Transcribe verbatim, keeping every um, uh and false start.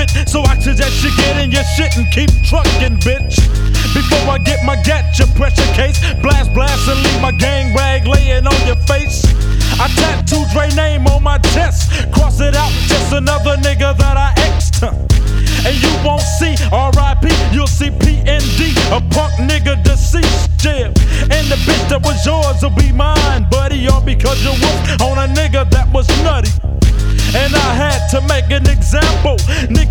with, so I suggest you get in your shit and keep trucking, bitch. Before I get my gat, your pressure case, blast, blast, and leave my gang rag laying on your face. I tattoo Dre name on my chest, cross it out, just another nigga that I X'd. And you won't see R I P, you'll see P N D, a punk nigga deceased, yeah. And the bitch that was yours will be mine, buddy, all because you whooped on a nigga that was nutty. And I had to make an example, nigga.